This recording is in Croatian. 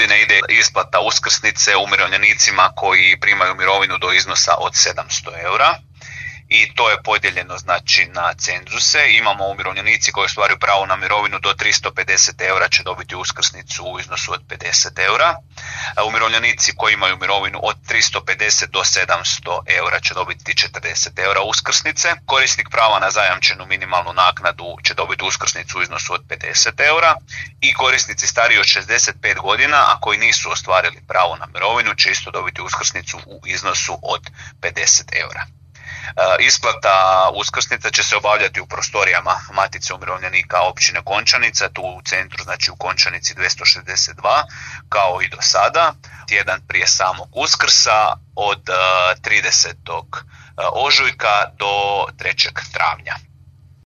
godine ide isplata uskrsnice umirovljenicima koji primaju mirovinu do iznosa od 700 eura. I to je podijeljeno znači na cenzuse. Imamo umirovljenici koji ostvaruju pravo na mirovinu do 350 eura će dobiti uskrsnicu u iznosu od 50 eura. Umirovljenici koji imaju mirovinu od 350 do 700 eura će dobiti 40 eura uskrsnice. Korisnik prava na zajamčenu minimalnu naknadu će dobiti uskrsnicu u iznosu od 50 eura. I korisnici stariji od 65 godina, a koji nisu ostvarili pravo na mirovinu, će isto dobiti uskrsnicu u iznosu od 50 eura. Isplata uskrsnica će se obavljati u prostorijama Matice umirovljenika općine Končanica, tu u centru, znači u Končanici 262, kao i do sada, tjedan prije samog Uskrsa od 30. ožujka do 3. travnja.